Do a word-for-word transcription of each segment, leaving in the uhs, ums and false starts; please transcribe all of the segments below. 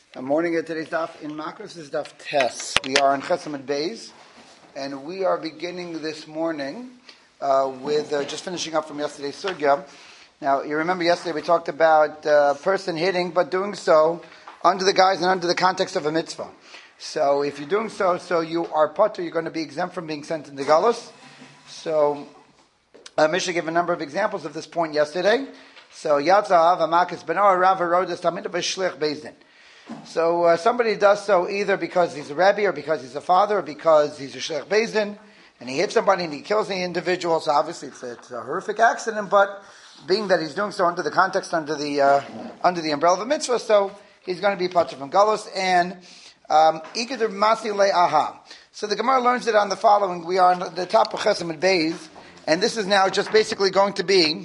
Good morning at today's daf in Makros is daf Tes. We are in Chesamid Beis, and we are beginning this morning uh, with uh, just finishing up from yesterday's sugya. Now, you remember yesterday we talked about a uh, person hitting, but doing so under the guise and under the context of a mitzvah. So, if you're doing so, so you are potter, you're going to be exempt from being sent into galus. So, uh, Mishnah gave a number of examples of this point yesterday. So, Yatza Av Amakas Benoah Rav Herodes Tamid B'Shlich Bezdin. So uh, somebody does so either because he's a rabbi, or because he's a father, or because he's a shlich bezdin, and he hits somebody and he kills the individual. So obviously it's a, it's a horrific accident, but being that he's doing so under the context, under the uh, under the umbrella of a mitzvah, so he's going to be patur from galus. And ikadur masi le aha. So the Gemara learns it on the following. We are on the top of Chesamid Beis, and this is now just basically going to be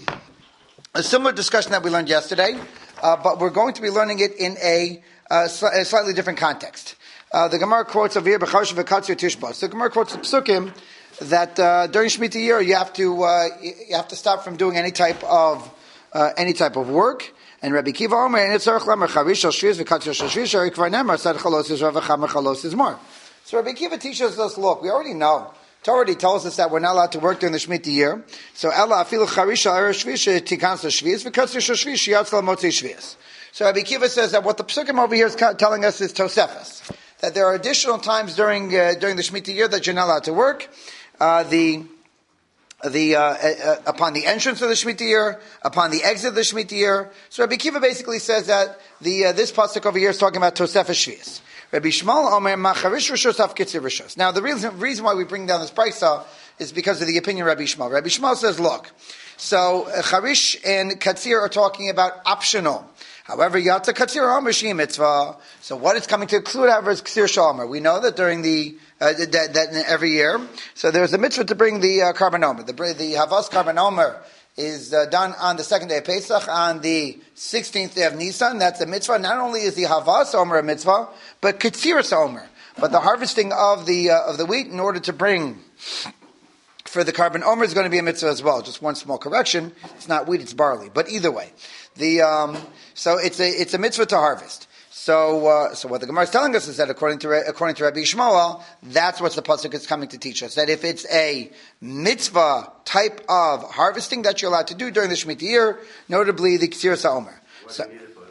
a similar discussion that we learned yesterday, uh, but we're going to be learning it in a Uh, a slightly different context. Uh, the Gemara quotes over here, "B'charshu v'katzir tishbos." The Gemara quotes the psukim that uh, during Shemitah year you have to uh, you have to stop from doing any type of uh, any type of work. And Rabbi Kiva Omer and it's Lamer Charish Shviz v'katzir Shviz Kvar Nemar Sad Chalos is Rav Chamer Chalos is more. So Rabbi Kiva teaches us, look, we already know. Torah already tells us that we're not allowed to work during the Shemitah year. So Ella afilu Charish Shviz tikans Shviz v'katzir Shviz shiyatzla motzi Shviz. So Rabbi Kiva says that what the psukim over here is telling us is Tosefes, that there are additional times during uh, during the Shemitah year that you're not allowed to work. Uh, the the uh, uh, upon the entrance of the Shemitah year, upon the exit of the Shemitah year. So Rabbi Kiva basically says that the uh, this pasuk over here is talking about Tosefes Shvius. Rabbi Shmuel Omer Macharish Rishos Af Kitzir Rishos. Now the reason reason why we bring down this brisa is because of the opinion of Rabbi Shmuel. Rabbi Shmuel says, look, so uh, Charish and Katzir are talking about optional. However, Yatza Katzir Omer Shi Mitzvah. So what it's coming to include, however, is Katzir Shalmer. We know that during the uh, that, that every year, so there's a mitzvah to bring the uh, Karban Omer. The the Havas Karban Omer is uh, done on the second day of Pesach, on the sixteenth day of Nisan. That's a mitzvah. Not only is the Havas Omer a mitzvah, but Katzir Omer. But the harvesting of the uh, of the wheat in order to bring for the Karban Omer is going to be a mitzvah as well. Just one small correction: it's not wheat, it's barley. But either way, the um, so it's a it's a mitzvah to harvest. So uh, so what the Gemara is telling us is that according to according to Rabbi Shmuel, that's what the pasuk is coming to teach us. That if it's a mitzvah type of harvesting that you're allowed to do during the Shemitah year, notably the Ksir Sa'omer. So,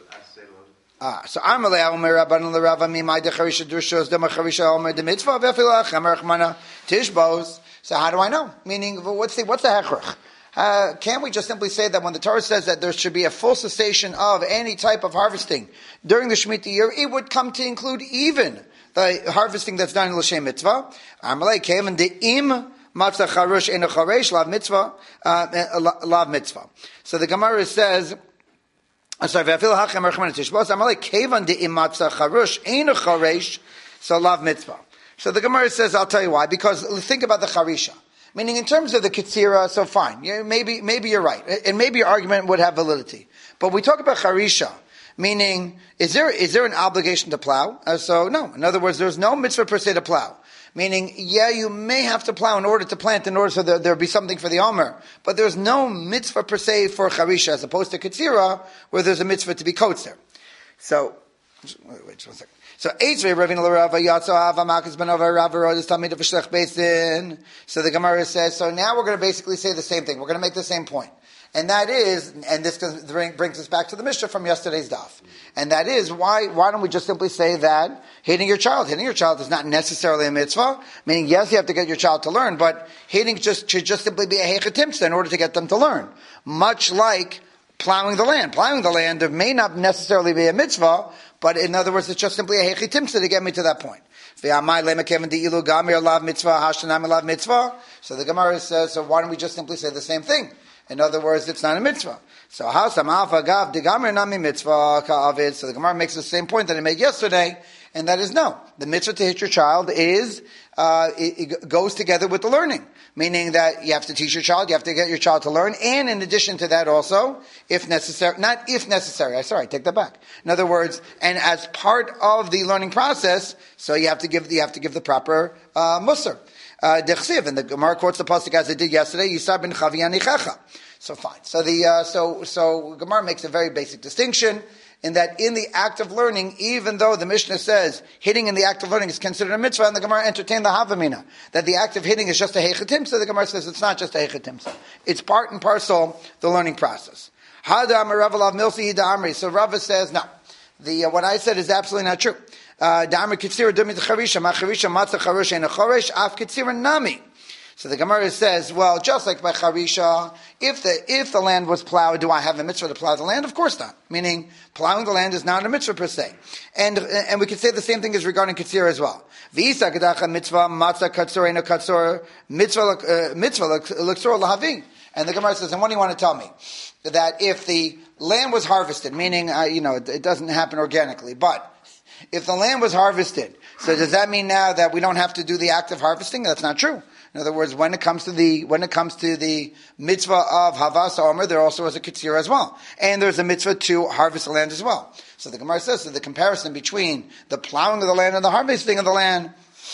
Ah, so Amalei Omer Rabban LeRava Mimai DeCharisha Drushos DeMacharisha Omer DeMitzvah Vefilach Emer Chmana Tishbos. So how do I know? Meaning, what's the what's the hechrach? Uh, can't we just simply say that when the Torah says that there should be a full cessation of any type of harvesting during the Shemitah year, it would come to include even the harvesting that's done in L'Shem Mitzvah? Amalei Kevin De'im Matzah Charush Eno Charesh Lav Mitzvah Lav Mitzvah. So the Gemara says, I'm sorry, V'afil Hachem Erchman Tishbos Amalei Kevin De'im Matzah Charush Eno Charesh So Lav Mitzvah. So the Gemara says, I'll tell you why, because think about the Charisha. Meaning, in terms of the Ketzira, so fine. Yeah, maybe, maybe you're right. And maybe your argument would have validity. But we talk about Charisha, meaning, is there, is there an obligation to plow? Uh, so, no. In other words, there's no mitzvah per se to plow. Meaning, yeah, you may have to plow in order to plant, in order so there, there'll be something for the Omer. But there's no mitzvah per se for Charisha, as opposed to Ketzira, where there's a mitzvah to be kotzer. So, wait, wait just one second. So Eitzvei Ravina L'Rava Yatzo Ava Makas Benova Rava Rodis Tamid of Shlech Beisin. So the Gemara says, so now we're going to basically say the same thing. We're going to make the same point. And that is, and this brings us back to the Mishnah from yesterday's daf. And that is, why why don't we just simply say that hitting your child, hitting your child is not necessarily a mitzvah, meaning yes, you have to get your child to learn, but hitting just should just simply be a hechatimsa in order to get them to learn. Much like plowing the land. Plowing the land, there may not necessarily be a mitzvah, but in other words, it's just simply a hechitimsa to get me to that point. So the Gemara says, so why don't we just simply say the same thing? In other words, it's not a mitzvah. So how So the Gemara makes the same point that I made yesterday, and that is no. The mitzvah to hit your child is, uh, it, it goes together with the learning. Meaning that you have to teach your child, you have to get your child to learn, and in addition to that also, if necessary, not if necessary, I sorry, I take that back. In other words, and as part of the learning process, so you have to give, you have to give the proper, uh, musar. Uh, Dechsiv, and the Gemara quotes the pasuk as it did yesterday, Yisar ben Chavi Anichecha. So fine. So the, uh, so, so Gemara makes a very basic distinction. in that in the act of learning, even though the Mishnah says hitting in the act of learning is considered a mitzvah, and the Gemara entertained the Havamina, that the act of hitting is just a heichatim, so the Gemara says it's not just a heichatim. It's part and parcel the learning process. Hadam Ravalav Milsi Hida Amri. So Rava says, no, the uh, what I said is absolutely not true. Da'amri Kitzira Dumit Charisha, Ma Charisha Matzah Charosh and Choresh Af Kitzira Nami. So the Gemara says, well, just like by Charisha, if the if the land was plowed, do I have a mitzvah to plow the land? Of course not. Meaning, plowing the land is not a mitzvah per se. And and we could say the same thing is regarding Kitzir as well. V'isa Gedacha Mitzvah Matzah Katzor Eno Katzor Mitzvah Mitzvah L'Ksor L'Havi. And the Gemara says, and what do you want to tell me? That if the land was harvested, meaning, uh, you know, it, it doesn't happen organically, but if the land was harvested, so does that mean now that we don't have to do the act of harvesting? That's not true. In other words, when it comes to the when it comes to the mitzvah of Havas Omer, there also is a Kitzir as well, and there's a mitzvah to harvest the land as well. So the Gemara says that the comparison between the plowing of the land and the harvesting of the land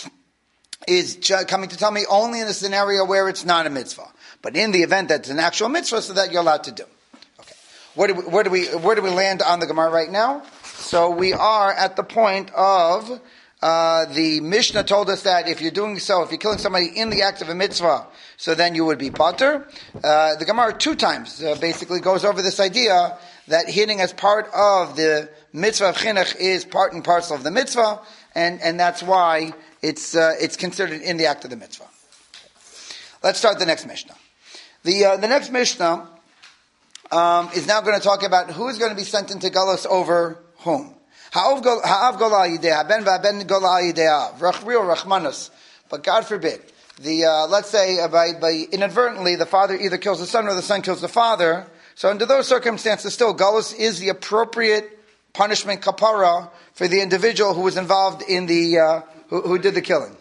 is coming to tell me only in a scenario where it's not a mitzvah, but in the event that it's an actual mitzvah, so that you're allowed to do. Okay, where do we, where do we where do we land on the Gemara right now? So we are at the point of. Uh, the Mishnah told us that if you're doing so, if you're killing somebody in the act of a mitzvah, so then you would be pater. Uh, the Gemara two times uh, basically goes over this idea that hitting as part of the mitzvah of chinuch is part and parcel of the mitzvah, and, and that's why it's uh, it's considered in the act of the mitzvah. Let's start the next Mishnah. The uh, the next Mishnah um, is now going to talk about who is going to be sent into Galus over whom. Ha'av gola yidei, ben v'aben gola yidei, real rachmanus. But God forbid, the uh, let's say uh, by, by inadvertently the father either kills the son or the son kills the father. So under those circumstances, still galus is the appropriate punishment kapara for the individual who was involved in the uh, who, who did the killing.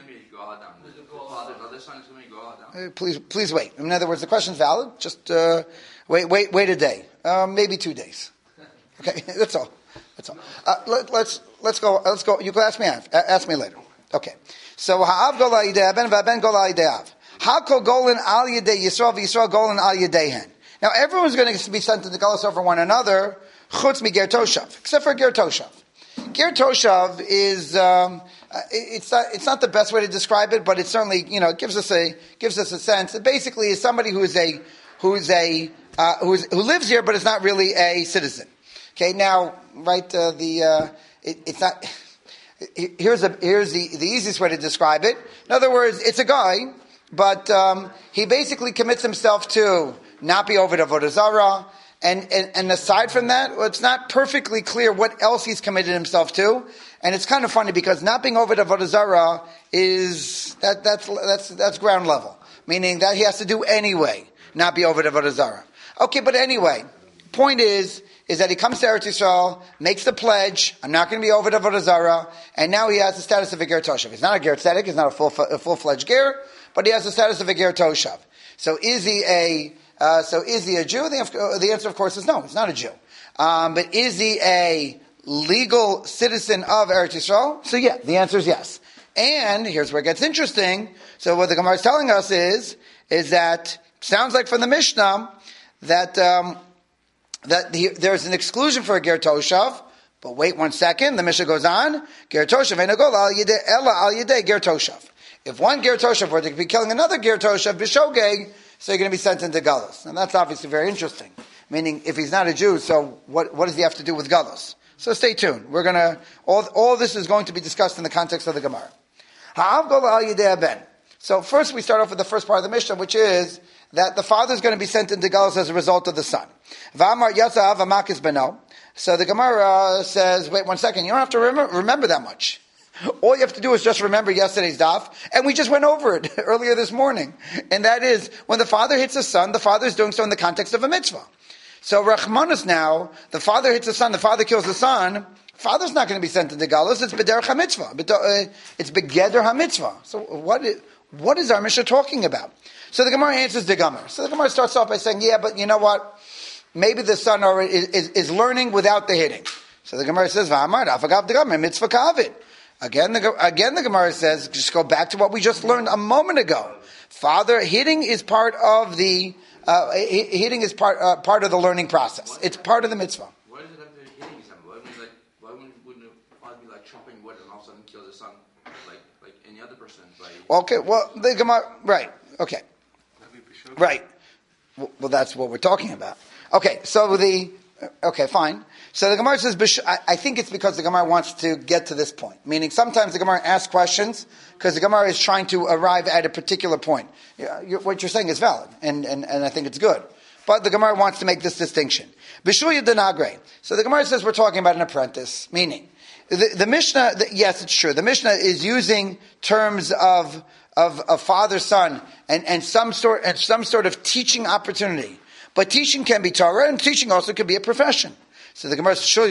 Uh, please, please wait. In other words, the question is valid. Just uh, wait, wait, wait a day, uh, maybe two days. Okay, that's all. That's all. Uh, let, let's let's go. Let's go. You can ask me. Ask me later. Okay. So ha'av gola yidei ben v'aben gola yidei av. Ha'kol golin al yidei Yisrael v'Yisrael golin al yideihen. Now everyone's going to be sent into galus over one another, chutz mi ger toshav, except for ger toshav. Ger toshav is um, it's not it's not the best way to describe it, but it certainly you know it gives us a gives us a sense. It basically is somebody who is a who is a uh, who is who lives here, but is not really a citizen. Okay, now, right, uh, the, uh, it, it's not, here's a, here's the, the easiest way to describe it. In other words, it's a guy, but, um, he basically commits himself to not be over to Avodah Zarah, and, and, and aside from that, well, it's not perfectly clear what else he's committed himself to, and it's kind of funny because not being over to Avodah Zarah is, that, that's, that's, that's ground level, meaning that he has to do anyway, not be over to Avodah Zarah. Okay, but anyway, point is, is that he comes to Eretz Yisrael, makes the pledge, I'm not going to be over to Avodah Zarah, and now he has the status of a Ger Toshav. He's not a Ger Tzedek, he's not a, full, a full-fledged Ger, but he has the status of a Ger Toshav. So is he a, uh, so is he a Jew? The, the answer, of course, is no, he's not a Jew. Um, but is he a legal citizen of Eretz Yisrael? So yeah, the answer is yes. And here's where it gets interesting. So what the Gemara is telling us is, is that, sounds like from the Mishnah, that, um, that the, there's an exclusion for a ger toshav, but wait one second, the Mishnah goes on, ger toshav enagol al yidei ella al yidei ger toshav. If one ger toshav were to be killing another ger toshav b'shogeg, so you're going to be sent into galus. And that's obviously very interesting. Meaning, if he's not a Jew, so what, what does he have to do with galus? So stay tuned. We're going to, all, all this is going to be discussed in the context of the Gemara. Ha'av gola al yidei ben. So first we start off with the first part of the Mishnah, which is that the father is going to be sent into galus as a result of the son. V'amar yatzav amakis beno. So the Gemara says, wait one second, you don't have to remember, remember that much. All you have to do is just remember yesterday's daf, and we just went over it earlier this morning. And that is, when the father hits his son, the father is doing so in the context of a mitzvah. So Rachmanus now, the father hits the son, the father kills the son, father's not going to be sent into galus, it's b'derech ha-mitzvah. It's begeder ha-mitzvah. So what is, what is our Mishnah talking about? So the Gemara answers the Gemara. So the Gemara starts off by saying, yeah, but you know what? Maybe the son already is, is, is learning without the hitting. So the Gemara says, V'amar afagav d'gamar mitzvah kavit. Again, the again the Gemara says, just go back to what we just learned a moment ago. Father, hitting is part of the uh, hitting is part uh, part of the learning process. It's part of the mitzvah. What is it that hitting is the father be like chopping wood and all of a sudden kill his son, like like any other person? By okay, well, the Gemara, right, okay. Right. Well, that's what we're talking about. Okay, so the, okay, fine. So the Gemara says, I think it's because the Gemara wants to get to this point. Meaning sometimes the Gemara asks questions because the Gemara is trying to arrive at a particular point. What you're saying is valid, and, and, and I think it's good. But the Gemara wants to make this distinction. Bishuya denagre. So the Gemara says we're talking about an apprentice, meaning the, the Mishnah, the, yes, it's true. The Mishnah is using terms of of a father son and, and some sort and some sort of teaching opportunity. But teaching can be Torah, and teaching also can be a profession. So the Gemara says,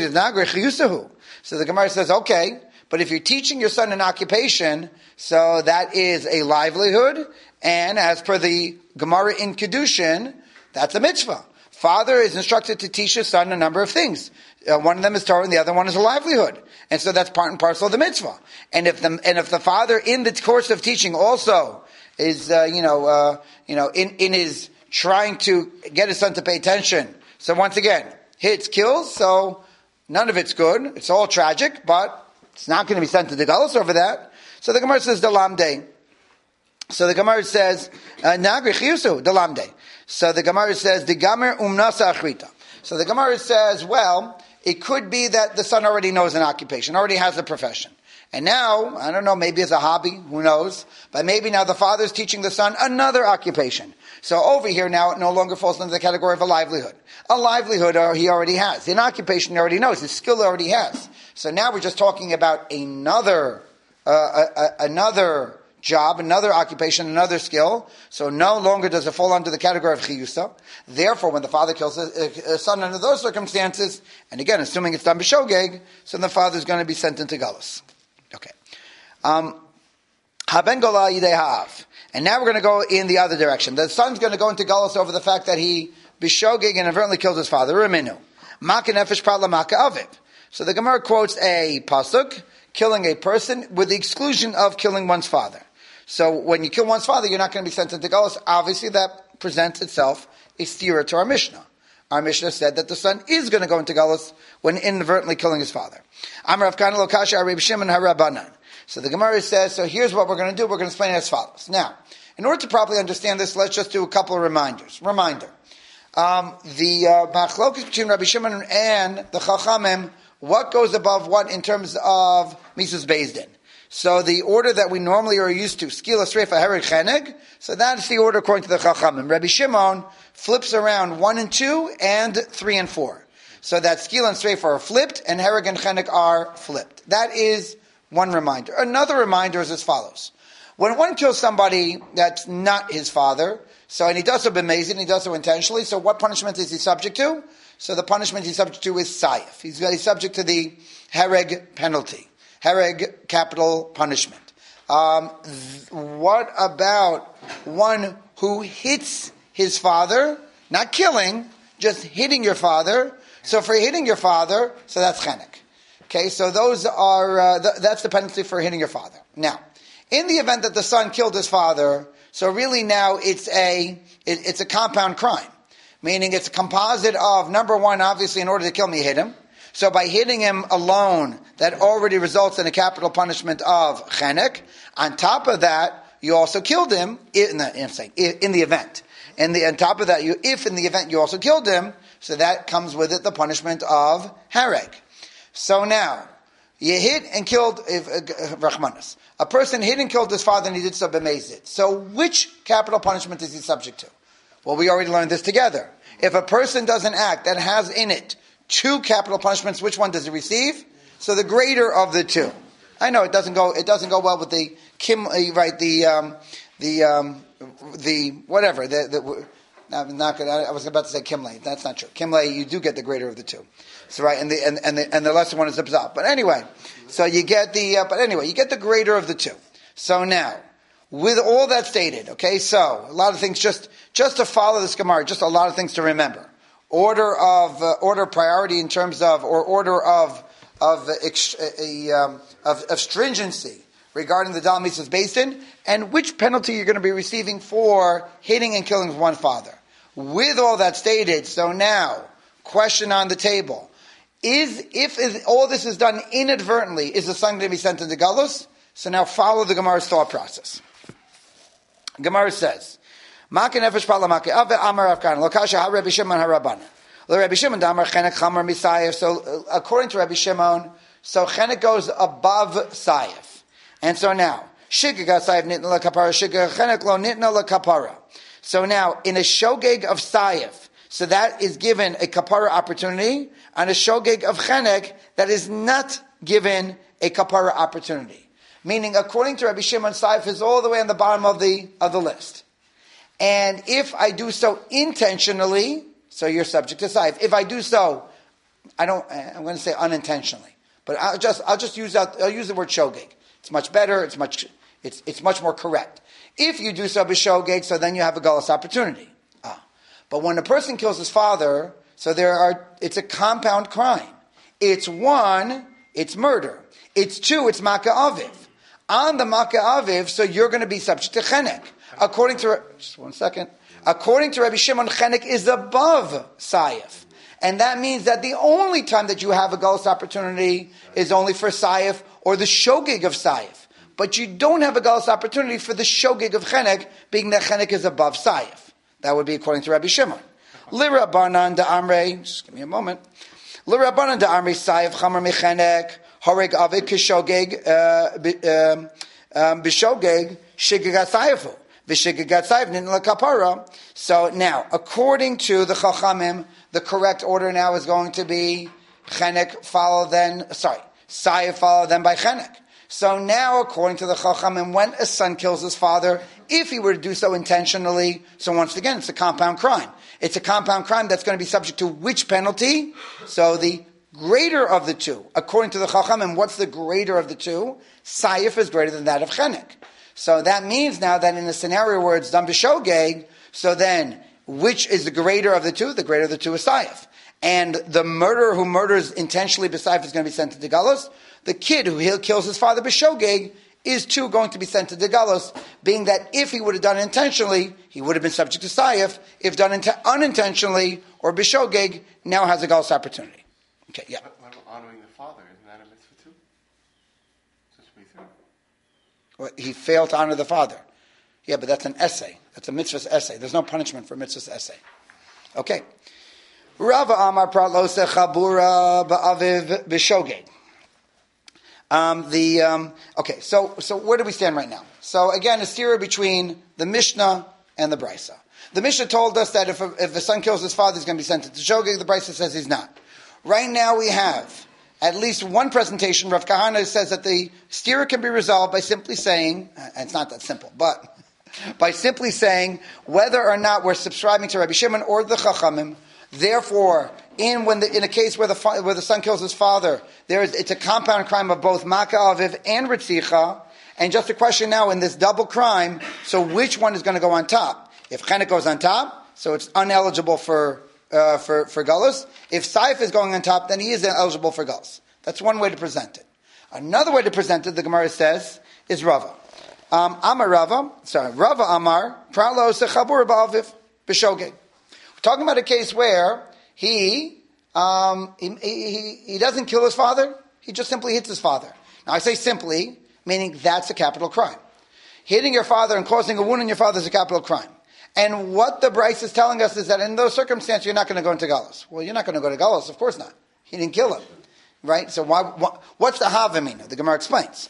so the Gemara says, okay, but if you're teaching your son an occupation, so that is a livelihood, and as per the Gemara in Kedushin, that's a mitzvah. Father is instructed to teach his son a number of things. Uh, one of them is Torah, and the other one is a livelihood, and so that's part and parcel of the mitzvah. And if the and if the father, in the course of teaching, also is uh, you know uh, you know in in his trying to get his son to pay attention, so once again hits kills, so none of it's good. It's all tragic, but it's not going to be sent to the galus over that. So the Gemara says dalamde. So the Gemara says nagri chiyusu dalamde. So the Gemara says the gamer umnasa achrita. So the Gemara says, well, it could be that the son already knows an occupation, already has a profession. And now, I don't know, maybe it's a hobby, who knows, but maybe now the father's teaching the son another occupation. So over here now it no longer falls into the category of a livelihood. A livelihood he already has. An occupation he already knows. His skill he already has. So now we're just talking about another, uh, a, a, another job, another occupation, another skill. So no longer does it fall under the category of chiyusa. Therefore, when the father kills a, a son under those circumstances, and again, assuming it's done b'shogeg, so the father is going to be sent into galus. Okay. Um, haben gola yidei ha'av. And now we're going to go in the other direction. The son's going to go into galus over the fact that he b'shogeg and inadvertently killed his father. Reminu. Maka nefesh prat lamaka aviv. So the Gemara quotes a pasuk, killing a person with the exclusion of killing one's father. So when you kill one's father, you're not going to be sent into galus. Obviously, that presents itself a stira to our Mishnah. Our Mishnah said that the son is going to go into galus when inadvertently killing his father. Amar Rav Kana lo kasha Reb Shimon harabanan. So the Gemara says, so here's what we're going to do. We're going to explain it as follows. Now, in order to properly understand this, let's just do a couple of reminders. Reminder. Um, the uh, machlokas between Rabbi Shimon and the Chachamim, what goes above what in terms of Misus Beis Din? So the order that we normally are used to, skila sreifa hereg cheneg, so that's the order according to the Chachamim. Rabbi Shimon flips around one and two and three and four. So that skila and sreifa are flipped and hereg and cheneg are flipped. That is one reminder. Another reminder is as follows. When one kills somebody that's not his father, so and he does so b'mezid, he does so intentionally, so what punishment is he subject to? So the punishment he's subject to is sayif. He's, he's subject to the hereg penalty. Hereg, capital punishment. Um, th- what about one who hits his father, not killing, just hitting your father? So for hitting your father, so that's chenek. Okay, so those are, uh, th- that's the penalty for hitting your father. Now, in the event that the son killed his father, so really now it's a, it, it's a compound crime. Meaning it's a composite of, number one, obviously in order to kill him, you hit him. So by hitting him alone, that already results in a capital punishment of chenek. On top of that, you also killed him in the, I'm saying, in the event. And the, on top of that, you, if in the event you also killed him, so that comes with it the punishment of hereg. So now, you hit and killed, if, uh, Rachmanis. A person hit and killed his father and he did so b'mezid. So which capital punishment is he subject to? Well, we already learned this together. If a person does an act that has in it two capital punishments, which one does he receive? So the greater of the two. I know it doesn't go. It doesn't go well with the kim. Right, the um, the um, the whatever. The, the I'm not good. I was about to say kimle. That's not true. Kimle, you do get the greater of the two. So right, and the and, and the and the lesser one is the b'zah. But anyway, so you get the. Uh, but anyway, you get the greater of the two. So now, with all that stated, okay. So a lot of things just just to follow this Gemara, just a lot of things to remember. Order of uh, order priority in terms of or order of of ex, a, um, of, of stringency regarding the Dal Mitzvahs Beis Din, and which penalty you're going to be receiving for hitting and killing one father. With all that stated, so now question on the table: Is if is, all this is done inadvertently, is the son going to be sent into Galus? So now follow the Gemara's thought process. Gemara says, "Maka nefesh pala maka ave amar avkan lokasha ha Rabbi Shimon harabana lo Rabbi Shimon damar chenek chamar misayef." So uh, according to Rabbi Shimon, so chenek goes above sayef, and so now shigaga sayef nitna la kapara shigaga chenek lo nitna la kapara. So now in a shogeg of sayef, so that is given a kapara opportunity, and a shogeg of chenek that is not given a kapara opportunity. Meaning, according to Rabbi Shimon, sayef is all the way on the bottom of the of the list. And if I do so intentionally, so you're subject to sayef. If I do so, I don't. I'm going to say unintentionally, but I'll just I'll just use out. I'll use the word shogeg. It's much better. It's much. It's it's much more correct. If you do so b'shogeg, so then you have a galus opportunity. Ah. But when a person kills his father, so there are. It's a compound crime. It's one. It's murder. It's two. It's maka aviv. On the Maka Aviv, so you're going to be subject to Chenek. According to, just one second. According to Rabbi Shimon, Chenek is above Sayef. And that means that the only time that you have a Galus opportunity is only for Sayef or the Shogig of Sayef. But you don't have a Galus opportunity for the Shogig of Chenek, being that Chenek is above Sayef. That would be according to Rabbi Shimon. Lira Banan da Amrei, just give me a moment. Lira Banan da Amrei Sayef Chamar Mechenek. Horeg avid kishogeg b'shogeg shigagat sayefu v'shigagat sayef nin lekapara. So now, according to the Chachamim, the correct order now is going to be chenek follow then sorry sayef follow then by chenek. So now, according to the Chachamim, when a son kills his father, if he were to do so intentionally, so once again, it's a compound crime. It's a compound crime that's going to be subject to which penalty? So the greater of the two. According to the Chachamim, what's the greater of the two? Sayef is greater than that of Chenek. So that means now that in the scenario where it's done b'shogeg, so then, which is the greater of the two? The greater of the two is Sayef. And the murderer who murders intentionally b'Sayef is going to be sent to Galus. The kid who kills his father b'shogeg is too going to be sent to Galus, being that if he would have done it intentionally, he would have been subject to Sayef. If done int- unintentionally or b'shogeg, now has a Galus opportunity. Okay, yeah. What about honoring the father? Isn't that a mitzvah too? Just me through. Well, he failed to honor the father. Yeah, but that's an essay. That's a mitzvah's essay. There's no punishment for mitzvah's essay. Okay. Rava Amar Pratlose Chabura Ba'aviv B'Shogeg. Um, the um, okay, so so where do we stand right now? So again, a steer between the Mishnah and the Brisa. The Mishnah told us that if a, if a son kills his father, he's going to be sent to Shogeg. The Brisa says he's not. Right now we have at least one presentation. Rav Kahana says that the stira can be resolved by simply saying, and it's not that simple, but by simply saying whether or not we're subscribing to Rabbi Shimon or the Chachamim. Therefore, in when the, in a case where the where the son kills his father, there is it's a compound crime of both Maka Aviv and Ritzicha. And just a question now in this double crime, so which one is going to go on top? If Chenek goes on top, so it's uneligible for. Uh, for, for Galus. If Saif is going on top, then he is eligible for Galus. That's one way to present it. Another way to present it, the Gemara says, is Rava. Um, Amar Rava, sorry, Rava Amar, Pralo Sechabur Ba'aviv, B'Shogeg. We're talking about a case where he, um, he, he, he doesn't kill his father, he just simply hits his father. Now I say simply, meaning that's a capital crime. Hitting your father and causing a wound in your father is a capital crime. And what the Bryce is telling us is that in those circumstances, you're not going to go into Galus. Well, you're not going to go to Galus, of course not. He didn't kill him. Right? So why, why, what's the Havamina? The Gemara explains.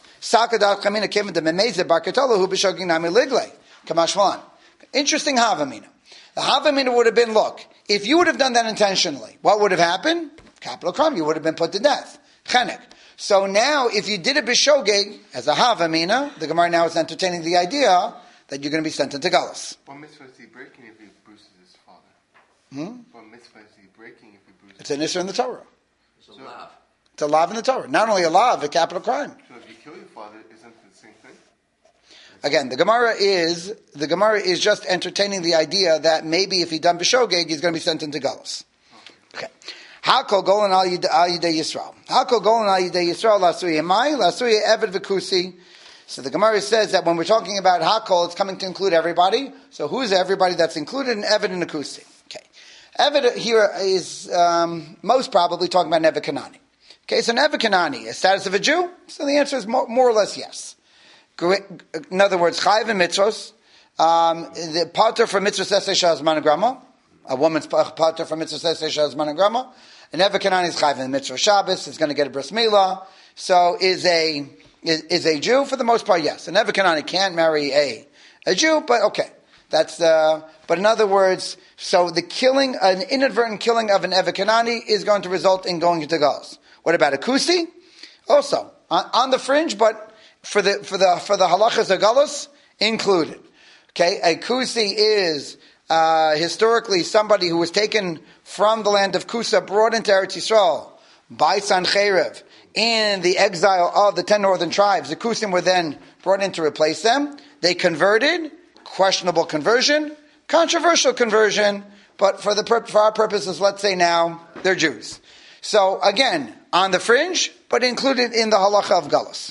Interesting Havamina. The Havamina would have been, look, if you would have done that intentionally, what would have happened? Capital crime. You would have been put to death. Chenek. So now, if you did it b'shogeg, as a Havamina, the Gemara now is entertaining the idea that you're going to be sent into Galus. What mitzvah is he breaking if he bruises his father? Hmm? What mitzvah is he breaking if he bruises It's an issue in the Torah. It's a lav. It's a lav in the Torah. Not only a lav, a capital crime. So if you kill your father, isn't it the same thing? Again, the Gemara is the Gemara is just entertaining the idea that maybe if he done b'shogeg, he's going to be sent into Galus. Okay. Hakol golan al yidei Yisrael. Hakol golan al yidei Yisrael lasuye mai lasuye eved v'kusi. So the Gemara says that when we're talking about Hakol, it's coming to include everybody. So who's everybody that's included in Eved and Akusi? Okay. Eved here is um, most probably talking about Eved Kanani. Okay, so Eved Kanani, a status of a Jew? So the answer is more, more or less yes. In other words, Chayiv and Mitzvos, um, the pater for Mitzvos Esei Shazman Grama, a woman's pater for Mitzvos Esei Shazman Grama, and Eved Kanani is Chayiv in Mitzvah Shabbos, is going to get a bris milah, so is a is, is a Jew for the most part, yes. And Eved Kanani can't marry a a Jew, but okay, that's uh, but in other words, so the killing, an inadvertent killing of an Eved Kanani is going to result in going into Galus. What about a Kusi? Also on, on the fringe, but for the for the for the halachas of Galus included. Okay, a Kusi is uh, historically somebody who was taken from the land of Kusa, brought into Eretz Yisrael by Sancheiriv in the exile of the ten northern tribes. The Kusim were then brought in to replace them. They converted, questionable conversion, controversial conversion, but for the for our purposes, let's say now they're Jews. So again, on the fringe, but included in the halacha of Galus.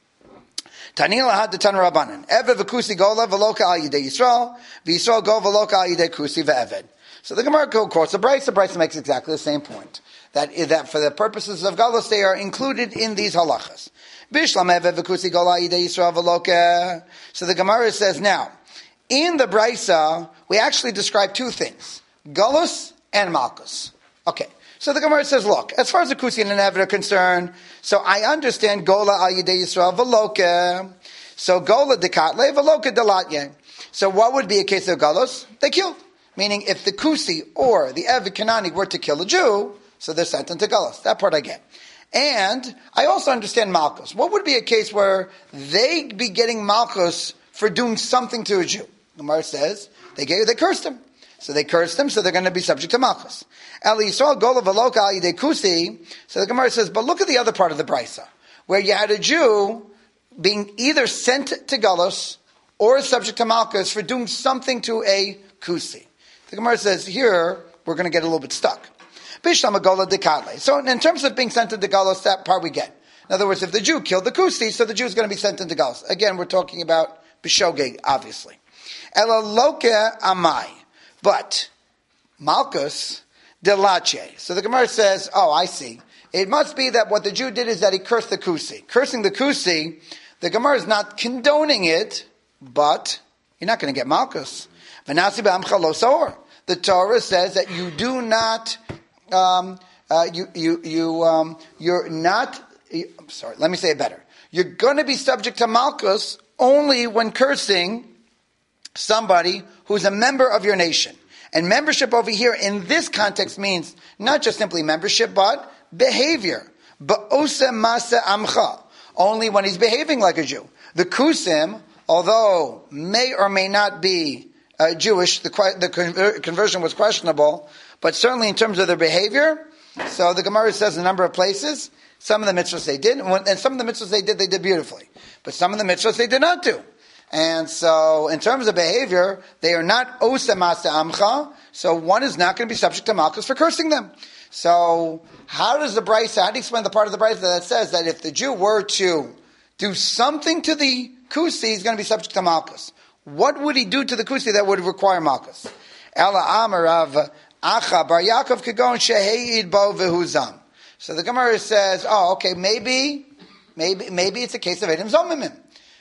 Tanila had the Tan Rabbanan. Eved v'kusi gola v'loka al yidei Yisrael, v'Yisrael go v'loka al yidei kusi v'eved. So the Gemara quotes the Brisa. The Brisa makes exactly the same point. That, that for the purposes of Galus, they are included in these halachas. Bishlam eved v'kusi gola al yidei Yisrael v'loka. So the Gemara says, now, in the Brisa, we actually describe two things. Galus and Malkus. Okay. So the Gemara says, look, as far as the Kusi and the Eved are concerned, so I understand Gola al Yidei Yisrael v'loka. So Gola dekatle v'loka delatye. So what would be a case of Galus? They killed. Meaning if the Kusi or the Eved Kanani were to kill a Jew, so they're sent into Galus. That part I get. And I also understand Malchus. What would be a case where they'd be getting Malchus for doing something to a Jew? The Gemara says, they gave, they cursed him. So they cursed him, so they're going to be subject to Malchus. El Yisrael gola v'loka al yidei kusi. So the Gemara says, but look at the other part of the Brisa, where you had a Jew being either sent to Galus or subject to Malchus for doing something to a kusi. The Gemara says, here, we're going to get a little bit stuck. Bishlam gola dekatle. So in terms of being sent into Galus, that part we get. In other words, if the Jew killed the kusi, so the Jew is going to be sent into Galus. Again, we're talking about b'shogeg, obviously. Ela loke amai. But Malchus delache. So the Gemara says, oh, I see. It must be that what the Jew did is that he cursed the Kusi. Cursing the Kusi, the Gemara is not condoning it, but you're not going to get Malchus. The Torah says that you do not, um, uh, you, you, you, um, you're not, you, I'm sorry, let me say it better. You're going to be subject to Malchus only when cursing somebody who's a member of your nation. And membership over here in this context means not just simply membership, but behavior. Ba'osem masa amcha. Only when he's behaving like a Jew. The Kusim, although may or may not be uh, Jewish, the, the conver- conversion was questionable, but certainly in terms of their behavior, so the Gemara says in a number of places, some of the mitzvahs they did, and some of the mitzvahs they did, they did beautifully. But some of the mitzvahs they did not do. And so, in terms of behavior, they are not osa masa amcha, so one is not going to be subject to Malchus for cursing them. So, how does the Brisa, how do you explain the part of the Brisa that says that if the Jew were to do something to the Kusi, he's going to be subject to Malchus? What would he do to the Kusi that would require Malchus? Ela amarav acha bar Yaakov kagon sheheid bo v'huzam. So the Gemara says, oh, okay, maybe, maybe, maybe it's a case of Edom Zomimim,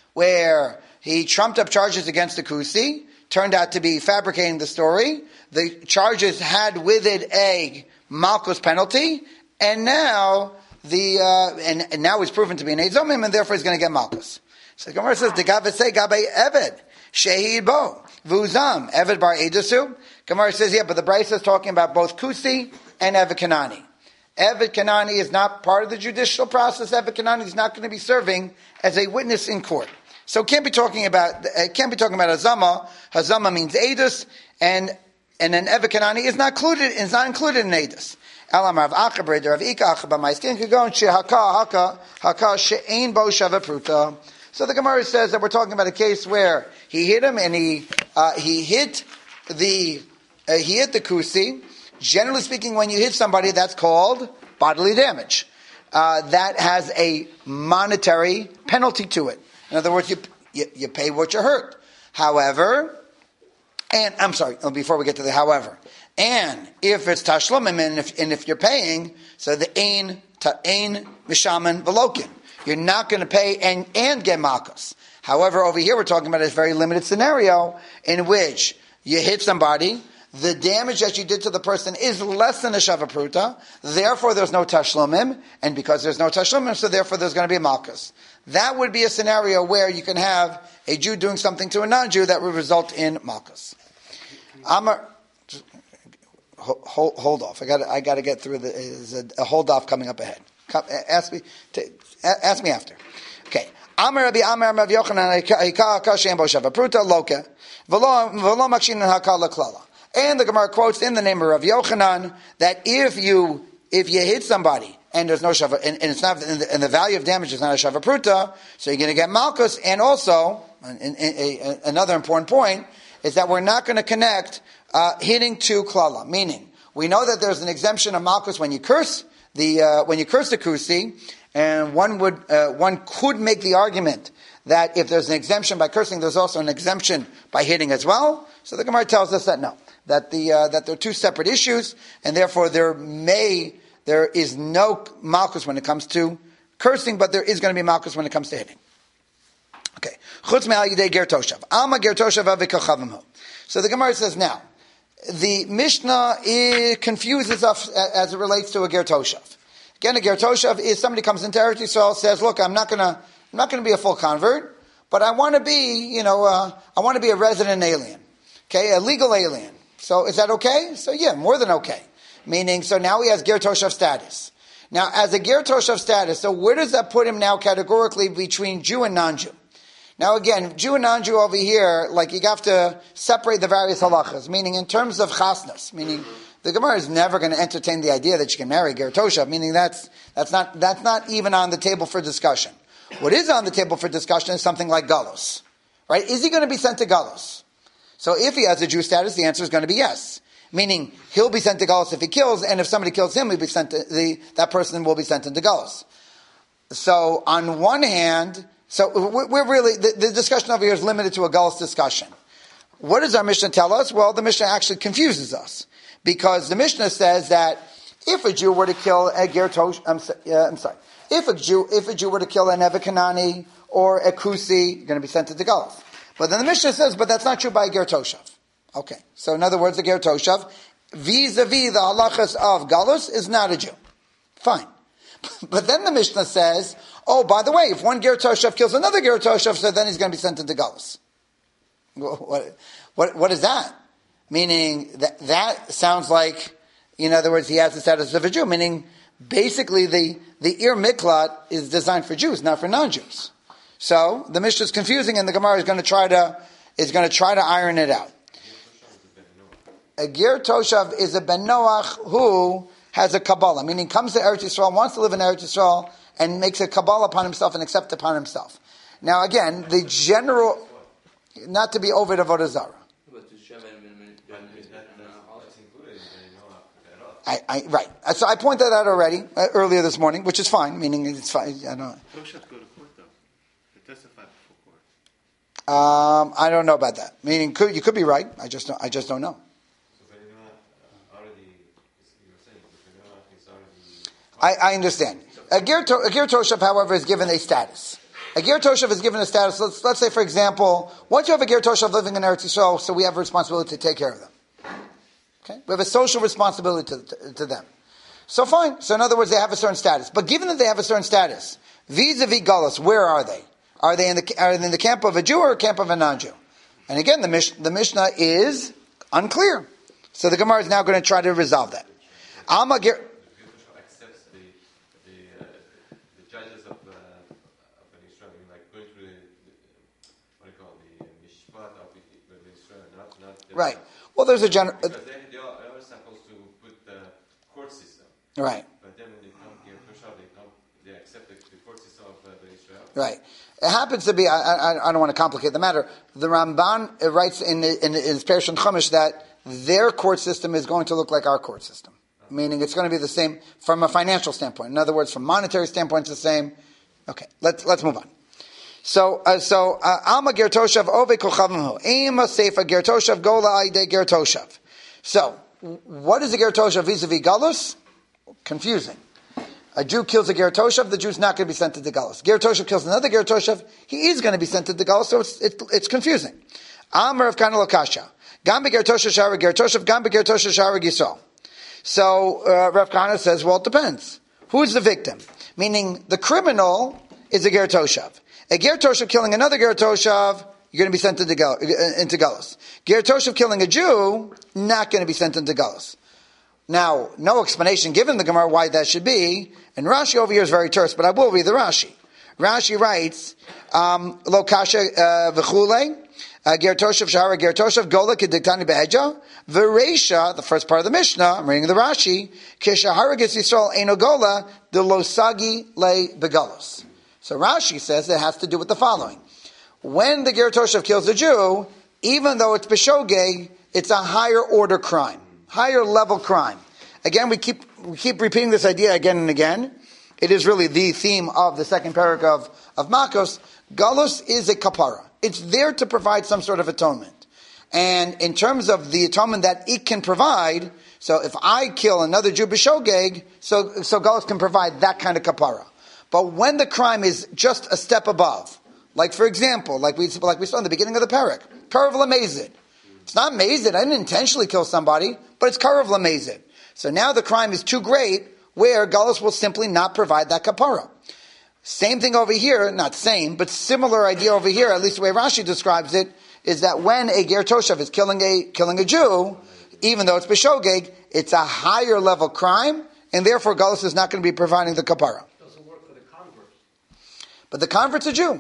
where he trumped up charges against the Kusi, turned out to be fabricating the story. The charges had with it a Malchus penalty, and now the uh, and, and now he's proven to be an Eidzomim, and therefore he's going to get Malchus. So the Gemara says, "Degavasei gabe Eved Shehid Bo Vuzam Eved Bar Edasu." Gemara says, yeah, but the Brisa is talking about both Kusi and Eved Kanani. Eved Kanani is not part of the judicial process. Eved Kanani is not going to be serving as a witness in court. So it can't be talking about it can't be talking about Hazama. Hazama means Edus, and and an Eved Kanani is not included is not included in Edus. Elamar Rav Acha Breder Rav Ika Acha B'Maiskin Kagon Shehaka Haka Haka She'ein Bo Shava Pruta. So the Gemara says that we're talking about a case where he hit him and he uh, he hit the uh, he hit the Kusi. Generally speaking, when you hit somebody, that's called bodily damage. Uh, that has a monetary penalty to it. In other words, you, you you pay what you hurt. However, and I'm sorry, before we get to the however, And if it's tashlumim, and if, and if you're paying, so the ein, ta, ein mishaman velokin. You're not going to pay and, and get malchus. However, over here we're talking about a very limited scenario in which you hit somebody, the damage that you did to the person is less than a shava pruta, therefore there's no tashlumim, and because there's no tashlumim, so therefore there's going to be malchus. That would be a scenario where you can have a Jew doing something to a non-Jew that would result in malchus. Amar, hold, hold off. I got I got to get through the. There's a, a hold off coming up ahead. Come, ask me. To, ask me after. Okay. Amar Rabbi Amar Rav Yochanan Hika Kashem Bo Shava Pruta Loka V'lo V'lo Makshin Hakala Klala. And the Gemara quotes in the name of Rav Yochanan that if you if you hit somebody and there's no shava and, and it's not and the, and the value of damage is not a shava pruta, so you're going to get malchus. And also and, and, and, another important point is that we're not going to connect uh, hitting to klala. Meaning we know that there's an exemption of malchus when you curse the uh, when you curse the kusi, and one would uh, one could make the argument that if there's an exemption by cursing, there's also an exemption by hitting as well. So the Gemara tells us that no, that the uh, that they're two separate issues, and therefore there may there is no malchus when it comes to cursing, but there is going to be malchus when it comes to hitting. Okay, chutz me'al yidei ger toshav, alma ger toshav avikachavimu. So the Gemara says now, the Mishnah it confuses us as it relates to a ger toshav. Again, a ger toshav is somebody comes into Eretz Yisrael, says, "Look, I'm not going to." I'm not going to be a full convert, but I want to be, you know, uh, I want to be a resident alien. Okay, a legal alien. So is that okay? So yeah, more than okay. Meaning, so now he has ger toshav status. Now, as a ger toshav status, so where does that put him now categorically between Jew and non-Jew? Now again, Jew and non-Jew over here, like you have to separate the various halachas, meaning in terms of chasnas, meaning the Gemara is never going to entertain the idea that you can marry ger toshav, meaning that's, that's not, that's not even on the table for discussion. What is on the table for discussion is something like galus, right? Is he going to be sent to galus? So if he has a Jew status, the answer is going to be yes. Meaning, he'll be sent to galus if he kills, and if somebody kills him, he'll be sent to, the, that person will be sent into galus. So on one hand, so we're really, the, the discussion over here is limited to a galus discussion. What does our Mishnah tell us? Well, the Mishnah actually confuses us. Because the Mishnah says that if a Jew were to kill a ger tosh, I'm, uh, I'm sorry, If a Jew, if a Jew were to kill a Neve Kanani or a Kusi, you're going to be sent to the Galus. But then the Mishnah says, but that's not true by a ger toshav. Okay. So in other words, the ger toshav, vis-a-vis the halachas of Galus, is not a Jew. Fine. But then the Mishnah says, oh, by the way, if one ger toshav kills another ger toshav, so then he's going to be sent into Galus. What, what, what is that? Meaning, that, that sounds like, in other words, he has the status of a Jew, meaning, basically, the, the Ir Miklat is designed for Jews, not for non-Jews. So, the Mishnah is confusing, and the Gemara is going to try to, is going to try to iron it out. A Ger Toshav is a Ben Noach who has a Kabbalah, meaning comes to Eretz Yisrael, wants to live in Eretz Yisrael, and makes a Kabbalah upon himself and accept upon himself. Now again, the general, not to be over the Avodah Zarah. I, I, right. So I pointed that out already, uh, earlier this morning, which is fine, meaning it's fine. I don't know. Toshas go to court, though. They testify before court. Um, I don't know about that. Meaning, could, you could be right. I just don't, I just don't know. I, I understand. A ger, to, a ger toshav, however, is given a status. A ger toshav is given a status. Let's, let's say, for example, once you have a ger toshav living in Eretz Yisrael, so we have a responsibility to take care of them. Okay? We have a social responsibility to, to, to them. So fine. So in other words, they have a certain status. But given that they have a certain status, vis-a-vis galus, where are they? Are they in the are they in the camp of a Jew or a camp of a non-Jew? And again, the, Mish, the Mishnah is unclear. So the Gemara is now going to try to resolve that. Alma ger. Accepts the the, uh, the judges of uh, of an Israel, like going through the, the what do you call it, the mishpat of the Israel, not not. The Right. Well, there's a general. Uh, Right. But then when they come here, they come, they accept the, the court system of uh, Israel. Right. It happens to be. I, I, I don't want to complicate the matter. The Ramban writes in in, in his Perush Chumash that their court system is going to look like our court system, oh. Meaning it's going to be the same from a financial standpoint. In other words, from monetary standpoint, it's the same. Okay. Let's let's move on. So uh, so Alma Ger Toshav Ove Kochavimhu Ema Seifa Ger Toshav Gola Aide Ger Toshav. So what is a ger toshav vis-a-vis galus? Confusing. A Jew kills a ger toshav, the Jew's not going to be sent to the galus. Ger toshav kills another ger toshav, he is going to be sent to the galus, so it's, it, it's confusing. Amar of Kanal Kasha. Gam be ger toshav shara ger toshav, gam be ger toshav shara gisol. So uh, Rav Kahana says, well, it depends. Who's the victim? Meaning the criminal is a ger toshav. A ger toshav killing another ger toshav, you're going to be sent into, gal- into galus. Ger toshav killing a Jew, not going to be sent into galus. Now, no explanation given in the Gemara why that should be, and Rashi over here is very terse, but I will read the Rashi. Rashi writes, um, Lo kasha v'chulei, ger toshav shahara ger toshav gola kediktani beheja, v'reisha, the first part of the Mishnah, I'm reading the Rashi, keshahara ges Yisrael eno gola, de lo sagi le begalos. So Rashi says it has to do with the following. When the ger toshav kills a Jew, even though it's b'shogeg, it's a higher order crime. Higher level crime. Again, we keep we keep repeating this idea again and again. It is really the theme of the second parak of, of Makos. Galus is a kapara. It's there to provide some sort of atonement. And in terms of the atonement that it can provide, so if I kill another Jew b'shogeg, so, so Galus can provide that kind of kapara. But when the crime is just a step above, like for example, like we, like we saw in the beginning of the parak, Karav Lamezid. It's not mazid. I didn't intentionally kill somebody, but it's karav lamezid. So now the crime is too great, where galus will simply not provide that kapara. Same thing over here, not same, but similar idea over here. At least the way Rashi describes it is that when a ger toshav is killing a killing a Jew, even though it's b'shogeg, it's a higher level crime, and therefore galus is not going to be providing the kapara. It doesn't work for the convert. But the convert's a Jew.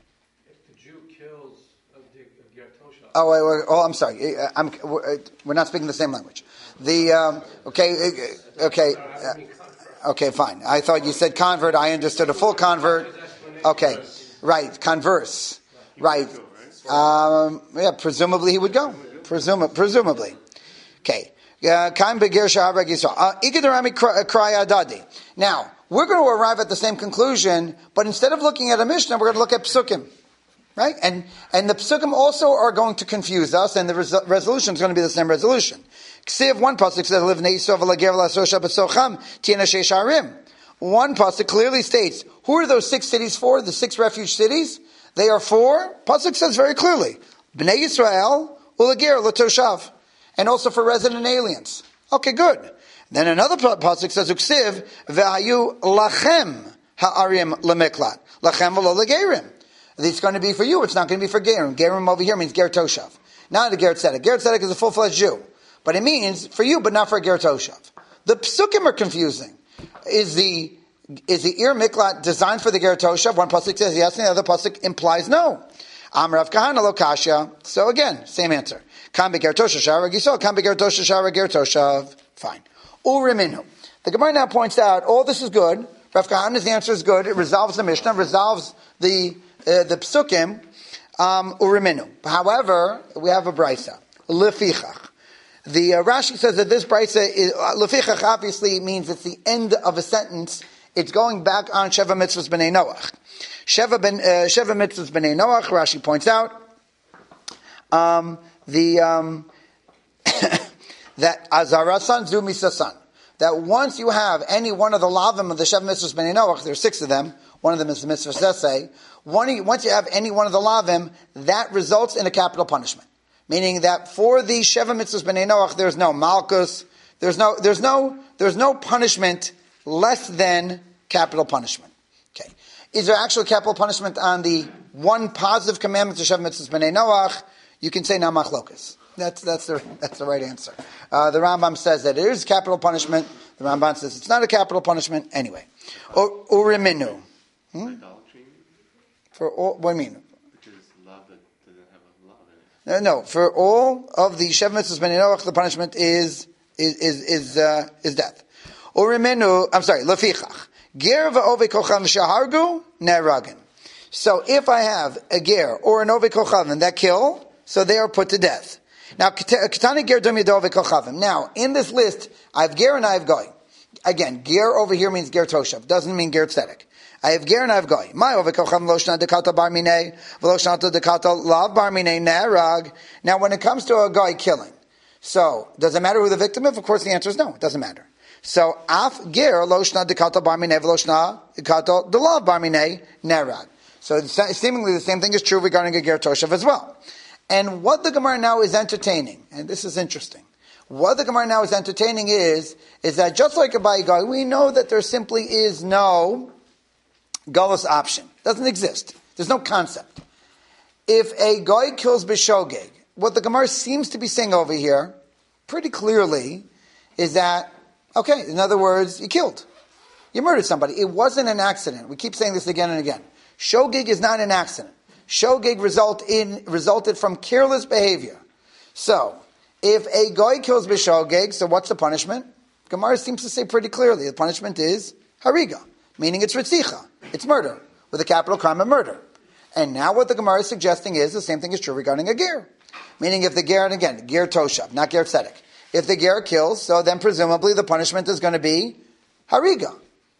Oh, wait, wait, oh, I'm sorry. I'm, we're not speaking the same language. The um, okay, okay, uh, okay, fine. I thought you said convert. I understood a full convert. Okay, right. Converse, right? Um, yeah, presumably he would go. Presum- presumably. Okay. Now we're going to arrive at the same conclusion, but instead of looking at a Mishnah, we're going to look at Psukim. Right? And and the psukim also are going to confuse us, and the res- resolution is going to be the same resolution. Ksiv, one pasuk says, one pasuk clearly states, who are those six cities for? The six refuge cities? They are for, pasuk says very clearly, Bnei Yisrael, Ulager, Latoshav, and also for resident aliens. Okay, good. Then another pasuk says, Uksiv, V'hayu lachem ha'arim lemeklat, lachem v'lo legerim. It's going to be for you, it's not going to be for Gerim. Gerim over here means Ger Toshav. Not a Ger Tzedek. Ger Tzedek is a full-fledged Jew. But it means for you, but not for a Ger Toshav. The Psukim are confusing. Is the is the Ir Miklat designed for the Ger Toshav? One pasuk says yes, and the other pasuk implies no. Amar Rav Kahana lo kasha. So again, same answer. Kam be Ger Toshav shara gisol, kam be Ger Toshav shara Ger Toshav. Fine. Uriminu. The Gemara now points out, all this is good. Rav Kahana's answer is good. It resolves the Mishnah, resolves the Uh, the psukim, um, uriminu. However, we have a brisa, lefichach. The uh, Rashi says that this brisa is uh, lefichach. Obviously, means it's the end of a sentence. It's going back on Sheva mitzvahs b'nei Noach. Sheva ben uh, Sheva mitzvahs b'nei Noach. Rashi points out um, the um, that azarasan zu misasan. That once you have any one of the lavim of the Sheva mitzvahs b'nei Noach, there's six of them. One of them is the mitzvah sesei. One, once you have any one of the lavim, that results in a capital punishment. Meaning that for the Sheva mitzvahs b'nei Noach, there's no malchus, there's no, there's no, there's no punishment less than capital punishment. Okay. Is there actual capital punishment on the one positive commandment of Sheva mitzvahs b'nei Noach? You can say na machlokas. That's, that's the, that's the right answer. Uh, the Rambam says that it is capital punishment. The Rambam says it's not a capital punishment. Anyway. Or, uriminu. Hmm? For all, what do you mean? Because love that doesn't have a love in it. No, no. For all of the Sheva mitzvahs b'nei Noach, the punishment is is is is, uh, is death. Urimenu, I'm sorry, lefichach. Ger v'ovei kochav shahargu neragin. So if I have a ger or an ovei kochavim that kill, so they are put to death. Now, katani ger dum yado ovei kochavim. Now, in this list, I have ger and I have goy. Again, ger over here means ger toshav, doesn't mean ger tzedek. I have ger and I have goy. My ovei kochavim lo shna dekata bar minei v'lo shna dekata lav bar minei nerag. Now, when it comes to a goy killing, So, does it matter who the victim is? Of course, the answer is no. It doesn't matter. So, af ger lo shna dekato bar minei v'lo shna dekato delav bar minei nerag. So, seemingly the same thing is true regarding a ger toshav as well. And what the Gemara now is entertaining, and this is interesting, what the Gemara now is entertaining is, is that just like a Abaye guy, we know that there simply is no galus option. Doesn't exist. There's no concept. If a guy kills b'shogeg, what the Gemara seems to be saying over here, pretty clearly, is that, okay, in other words, you killed. You murdered somebody. It wasn't an accident. We keep saying this again and again. Shogeg is not an accident. Shogeg result in, resulted from careless behavior. So, if a guy kills b'shogeg, so what's the punishment? Gemara seems to say pretty clearly, the punishment is hariga, meaning it's ritzicha, it's murder, with a capital crime of murder. And now what the Gemara is suggesting is the same thing is true regarding a ger. Meaning if the ger, and again, ger toshav, not ger tzedek. If the ger kills, so then presumably the punishment is going to be hariga,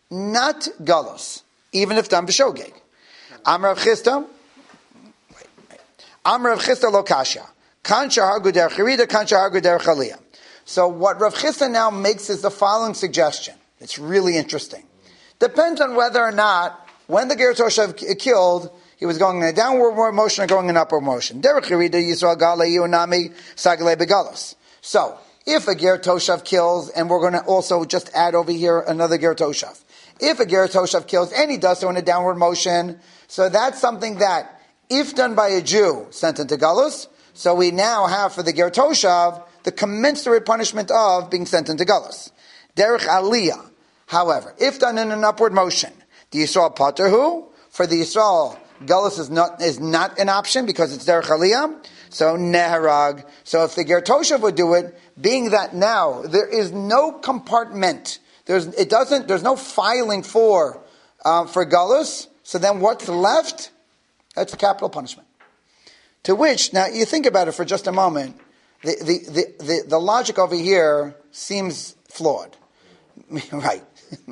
not galos, even if done b'shogeg. Amar Rav Chisda, wait, wait. Amar Rav Chisda lo kasha. Kan shahargu derech harida, kan shahargu derech aliyah. So what Rav Chisda now makes is the following suggestion. It's really interesting. Depends on whether or not, when the ger toshav killed, he was going in a downward motion or going in an upward motion. Derech harida Yisrael gala yunami sagale begalos. So, if a ger toshav kills, and we're going to also just add over here another ger toshav. If a ger toshav kills, and he does so in a downward motion, so that's something that, if done by a Jew, sent into galus, so we now have for the ger toshav the commensurate punishment of being sent into galus. Derech aliyah, however, if done in an upward motion, the Yisrael pater who? For the Yisrael, galus is not is not an option because it's derech aliyah. So neharag. So if the ger toshav would do it, being that now there is no compartment, there's it doesn't there's no filing for um, for galus. So then what's left? That's a capital punishment. To which, now you think about it for just a moment, the, the, the, the, the logic over here seems flawed. Right.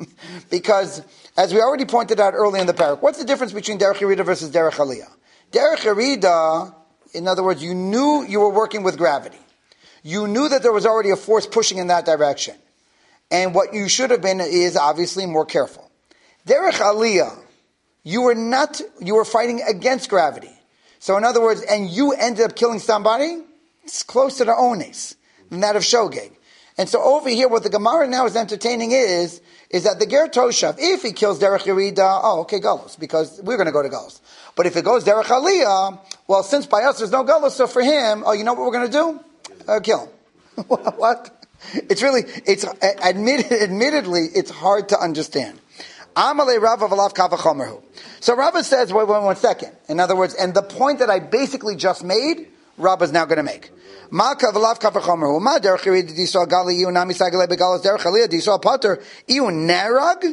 Because, as we already pointed out earlier in the parak, what's the difference between derech harida versus derech aliyah? Derech harida, in other words, you knew you were working with gravity. You knew that there was already a force pushing in that direction. And what you should have been is obviously more careful. Derech aliyah, you were not, you were fighting against gravity. So in other words, and you ended up killing somebody, it's closer to ones than that of shogeg. And so over here, what the Gemara now is entertaining is, is that the ger toshav, if he kills derech harida, oh, okay, galus, because we're going to go to galus. But if it goes derech aliyah, well, since by us there's no galus, so for him, oh, you know what we're going to do? Uh, kill him. What? It's really, it's admit, admittedly, it's hard to understand. Amalei Rava v'lav kavachomerhu. So Rava says, wait, wait, one second. In other words, and the point that I basically just made, Rava is now going to make. Ma kavalav kavachomerhu. Ma derech harida d'Yisrael gali iu nami sagalei begalos derech aliyah d'Yisrael pater iu nerag.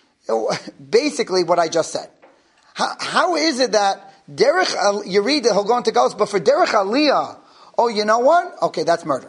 Basically, what I just said. How, how is it that derech harida he'll go into galus, but for derech aliyah, oh, you know what? Okay, that's murder.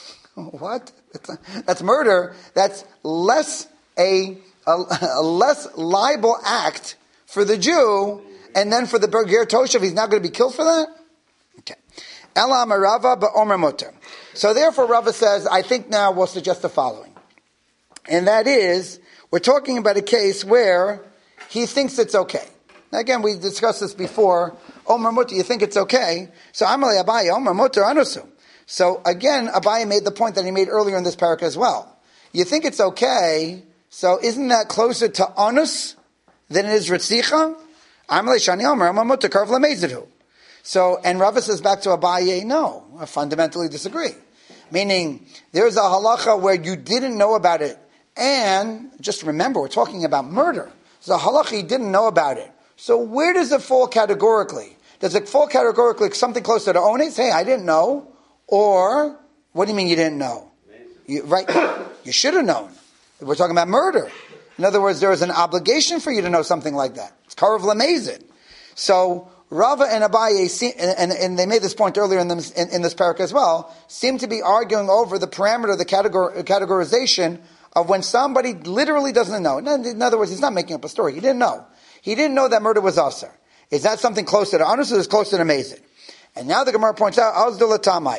What? That's murder. That's less a, a, a less liable act for the Jew, and then for the ger toshav, he's not going to be killed for that? Okay. Ela Rava ba'omer muter. So therefore, Rava says, I think now we'll suggest the following. And that is, we're talking about a case where he thinks it's okay. Now again, we discussed this before. Omer muter, you think it's okay? So Amalei Abaye, omer muter anusu. So again, Abaye made the point that he made earlier in this parak as well. You think it's okay, so isn't that closer to anus than it is ritzicha? Amalei shani omer, omer muter karv lemezidhu. So, and Rava says back to Abaye, no, I fundamentally disagree. Meaning, there's a halacha where you didn't know about it, and just remember, we're talking about murder. There's a halacha you didn't know about it. So where does it fall categorically? Does it fall categorically something closer to ones? Hey, I didn't know. Or, what do you mean you didn't know? You, right, you should have known. We're talking about murder. In other words, there is an obligation for you to know something like that. It's karav lamezid. So, Rava and Abaye, seem, and, and they made this point earlier in, them, in, in this parak as well, seem to be arguing over the parameter, the categor, categorization of when somebody literally doesn't know. In other words, he's not making up a story. He didn't know. He didn't know that murder was asar. Is that something closer to anus or is closer to mezid? And now the Gemara points out, Azdul Tamayu.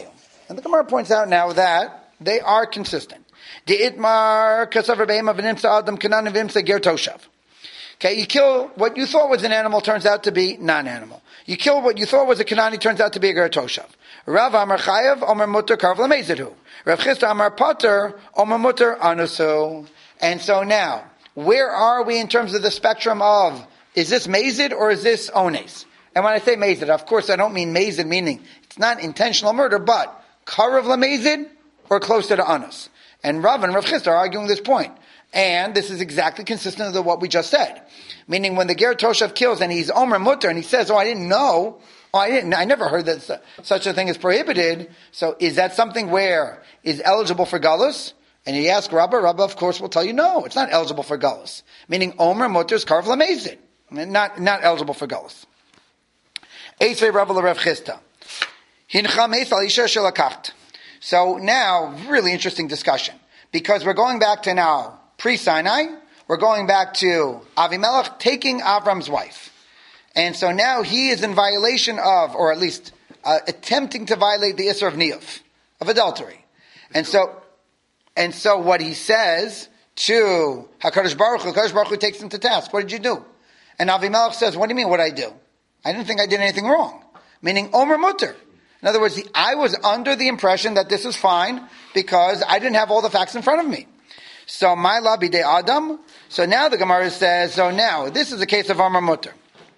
And the Gemara points out now that they are consistent. De'itmar kasav be'ema v'nimsa adam kanan v'imsa ger toshav. Okay, you kill what you thought was an animal, turns out to be non-animal. You kill what you thought was a Kanani, turns out to be a ger toshav. Rav Amar Chayav, Omer Mutter Karv Lamezidhu. Rav Chisda Amar Potter, Omer Mutter Anusu. And so now, where are we in terms of the spectrum of, is this mazid or is this ones? And when I say mazid, of course I don't mean mazid meaning, it's not intentional murder, but Karav Lamezid or closer to Anus. And Rav and Rav Chisda are arguing this point. And this is exactly consistent with what we just said. Meaning when the ger toshav kills and he's Omer Mutter and he says, oh, I didn't know, oh, I didn't, I never heard that such a thing is prohibited. So is that something where is eligible for galus? And you ask Rabba, Rabba of course will tell you no, it's not eligible for galus. Meaning Omer Mutter is karv lamezid. Not, not eligible for galus. Eisvei Rabba l'Rav Chisda. Hincha meis al isha shelakacht. So now, really interesting discussion. Because we're going back to now, pre-Sinai, we're going back to Avimelech taking Avram's wife. And so now he is in violation of, or at least uh, attempting to violate the Isser of Niyuf, of adultery. And so, and so what he says to HaKadosh Baruch Hu, HaKadosh Baruch Hu takes him to task. What did you do? And Avimelech says, what do you mean what I do? I didn't think I did anything wrong. Meaning Omer Mutter. In other words, I was under the impression that this is fine because I didn't have all the facts in front of me. So my la bidei Adam. So now the Gemara says, so now this is a case of Omer Mutter.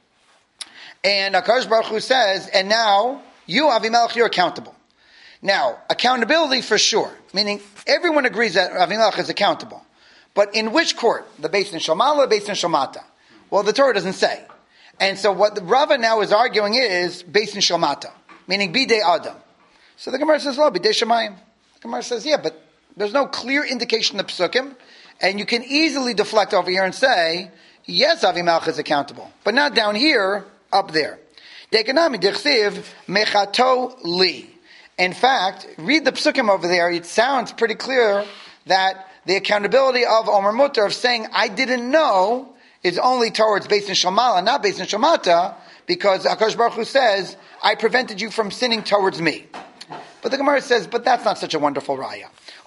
And HaKadosh Baruch Hu says, and now you, Avimelech, you're accountable. Now, accountability for sure. Meaning everyone agrees that Avimelech is accountable. But in which court? The Beis Din Shomala, the Beis Din Shomata? Well, the Torah doesn't say. And so what the Rava now is arguing is Beis Din Shomata. Meaning bidei Adam. So the Gemara says, "Lo bidei Shemayim." The Gemara says, "Yeah, but there's no clear indication in the Pesukim, and you can easily deflect over here and say, yes, Avimelech is accountable, but not down here, up there." Dekanami dechsiv mechato li. In fact, read the Pesukim over there. It sounds pretty clear that the accountability of Omer Mutter of saying I didn't know is only towards Beis Din Shomala, not Beis Din Shomata, because HaKadosh Baruch Hu says, I prevented you from sinning towards me. But the Gemara says, but that's not such a wonderful raya.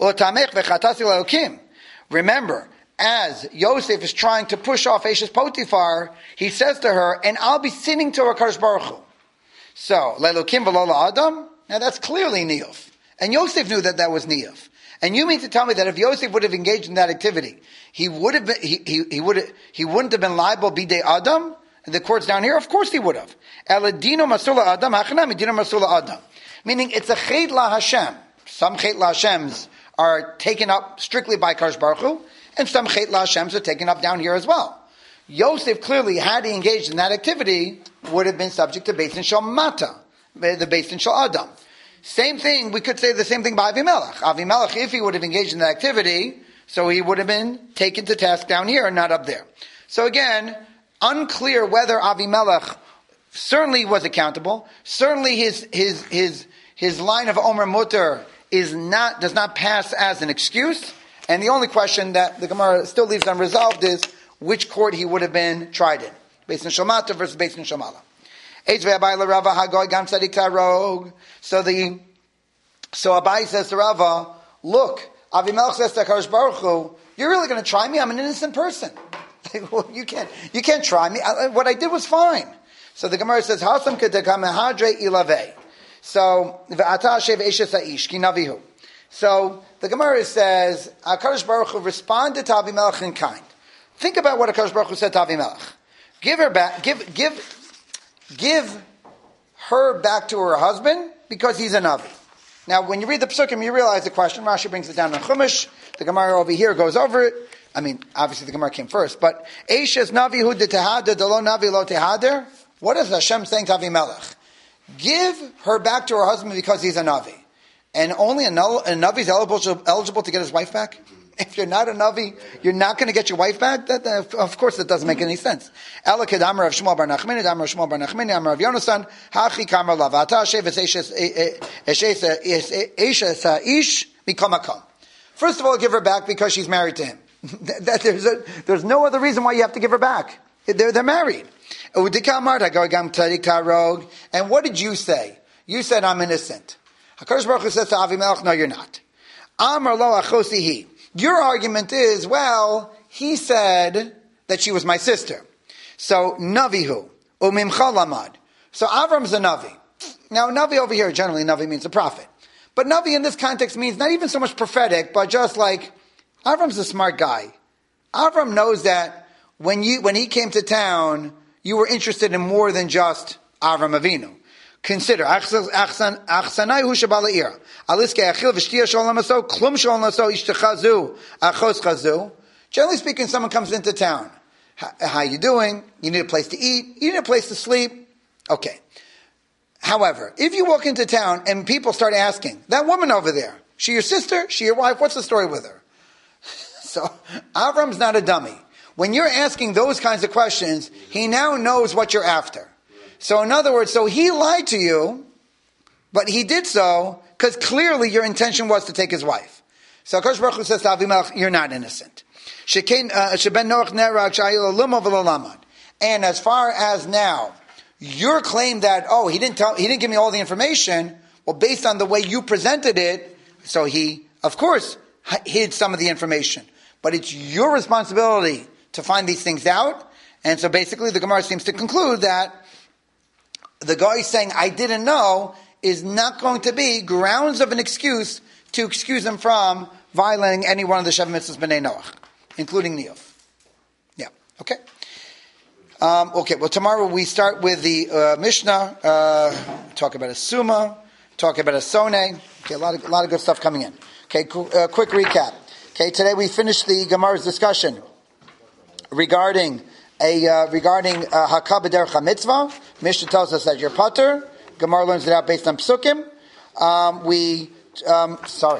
Remember, as Yosef is trying to push off Eshes Potiphar, he says to her, and I'll be sinning to HaKadosh Baruch Hu. So, Le'elokim v'lo la'adam, now that's clearly Niyuf. And Yosef knew that that was Niyuf. And you mean to tell me that if Yosef would have engaged in that activity, he would have been, he, he, he would have, he wouldn't have been liable bidei Adam? And the court's down here? Of course he would have. Eladino masula Adam, hachanami dino masula Adam. Meaning it's a chet la Hashem. Some chet la Hashems are taken up strictly by Kadosh Baruch Hu, and some chet la Hashems are taken up down here as well. Yosef clearly, had he engaged in that activity, would have been subject to Beis Din Shel Mata, the Beis Din Shel Adam. Same thing, we could say the same thing by Avimelech. Avimelech, if he would have engaged in that activity, so he would have been taken to task down here and not up there. So again, unclear whether Avimelech certainly was accountable. Certainly his his his his line of Omer Mutter is not does not pass as an excuse. And the only question that the Gemara still leaves unresolved is which court he would have been tried in. Beis Din Shel Mata versus Beis Din Shel Mala. So the so Abai says to Rava, look, Avimelech says to HaKadosh Baruch Hu, you're really going to try me? I'm an innocent person. Well, you can't you can't try me. I, what I did was fine. So the Gemara says, Hasam kedekamehadre ilave. So ve'ata shev eshes ha'ish ki navihu. So the Gemara says, HaKadosh Baruch Hu responded to Avimelech in kind. Think about what HaKadosh Baruch Hu said to Avimelech. Give her back. Give give. Give her back to her husband because he's a Navi. Now, when you read the Pesukim, you realize the question. Rashi brings it down in Chumash. The Gemara over here goes over it. I mean, obviously the Gemara came first. But, Eishes Navi hu de tehader, de lo Navi lo tehader. What is Hashem saying to Avimelech? Give her back to her husband because he's a Navi. And only a, null, a Navi is eligible, eligible to get his wife back? If you're not a Navi, you're not going to get your wife back? That, that, of course, that doesn't make any sense. Ela kedamar of Shmuel bar Nachmani, damar of Shmuel bar Nachmani, damar of Yonasan, hachi kamar lavata, shev es eshes ha'ish mikol makom. First of all, give her back because she's married to him. that, there's, a, there's no other reason why you have to give her back. They're, they're married. And what did you say? You said, I'm innocent. HaKadosh Baruch Hu says to Avimelech, no, you're not. Amar lo achosihi. Your argument is, well, he said that she was my sister. So, Navihu, umimcha lamad. So, Avram's a Navi. Now, Navi over here, generally, Navi means a prophet. But Navi in this context means not even so much prophetic, but just like, Avram's a smart guy. Avram knows that when you when he came to town, you were interested in more than just Avram Avinu. Consider, Achsanai hu shabala'ira. Aliske achil v'shtiya shalom aso, klum shalom aso, ishtechazu, achos chazu. Generally speaking, someone comes into town. How you doing? You need a place to eat. You need a place to sleep. Okay. However, if you walk into town and people start asking, that woman over there, she your sister? She your wife? What's the story with her? So, Avram's not a dummy. When you're asking those kinds of questions, he now knows what you're after. So in other words, so he lied to you, but he did so because clearly your intention was to take his wife. So HaKadosh Baruch Hu says to Avimelech, you're not innocent. And as far as now, your claim that, oh, he didn't tell, he didn't give me all the information, well, based on the way you presented it, so he, of course, hid some of the information. But it's your responsibility to find these things out. And so basically the Gemara seems to conclude that the guy saying, I didn't know, is not going to be grounds of an excuse to excuse him from violating any one of the Sheva Mitzvahs B'nai Noach, including Niyov. Yeah, okay. Um, okay, well tomorrow we start with the uh, Mishnah, uh, talk about a Summa, talk about a Sone. Okay, a lot of, a lot of good stuff coming in. Okay, uh, quick recap. Okay, today we finished the Gemara's discussion regarding a uh, regarding Hakah b'derech HaMitzvah. Mishnah tells us that you're patur. Gemara learns it out based on Psukim. Um, we, um, sorry.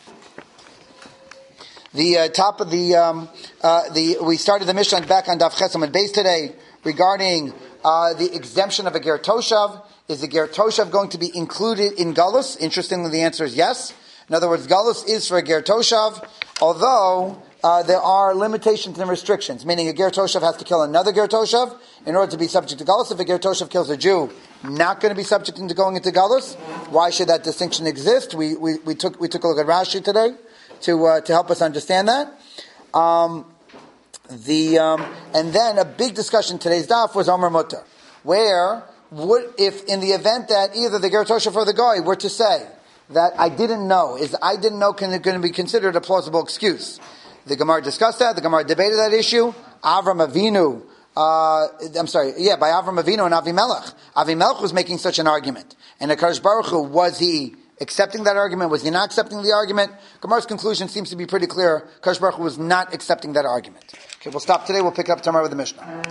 The uh, top of the um, uh, the we started the Mishnah back on Daf Ches Amud Beis today regarding uh, the exemption of a ger toshav. Is the ger toshav going to be included in galus? Interestingly, the answer is yes. In other words, galus is for a ger toshav, although uh, there are limitations and restrictions. Meaning, a ger toshav has to kill another ger toshav in order to be subject to galus. If a ger toshav kills a Jew, not going to be subject to going into galus. Why should that distinction exist? We we, we took we took a look at Rashi today to uh, to help us understand that. Um, the um, and then a big discussion today's daf was Omer Mutter, where would if in the event that either the ger toshav or the goy were to say that I didn't know, is I didn't know can going to be considered a plausible excuse. The Gemara discussed that. The Gemara debated that issue. Avram Avinu, uh, I'm sorry, yeah, by Avram Avinu and Avimelech. Avimelech was making such an argument, and HaKadosh Baruch Hu, was he accepting that argument? Was he not accepting the argument? Gemara's conclusion seems to be pretty clear. HaKadosh Baruch Hu was not accepting that argument. Okay, we'll stop today. We'll pick up tomorrow with the Mishnah.